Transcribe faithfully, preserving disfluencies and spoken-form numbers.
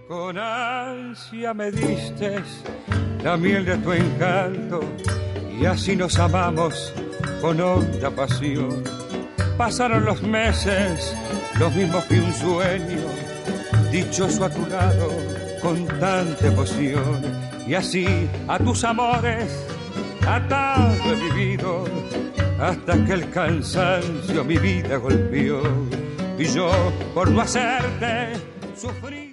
Con ansia me diste la miel de tu encanto y así nos amamos con honda pasión. Pasaron los meses, los mismos que un sueño, dichoso a tu lado con tanta emoción. Y así a tus amores atado he vivido hasta que el cansancio mi vida golpeó. Y yo por no hacerte sufrir